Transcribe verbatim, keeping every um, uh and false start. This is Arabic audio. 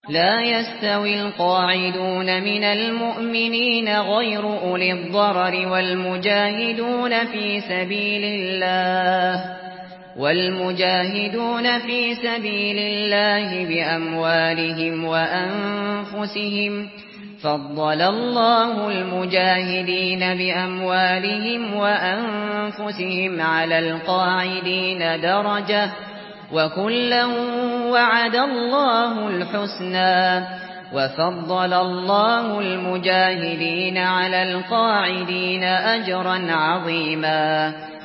لا يستوي القاعدون من المؤمنين غير أولي الضرر والمجاهدون في سبيل الله والمجاهدون في سبيل الله بأموالهم وأنفسهم فضل الله المجاهدين بأموالهم وأنفسهم على القاعدين درجة وكلا وعد الله الحسنى وفضل الله المجاهدين على القاعدين أجرا عظيما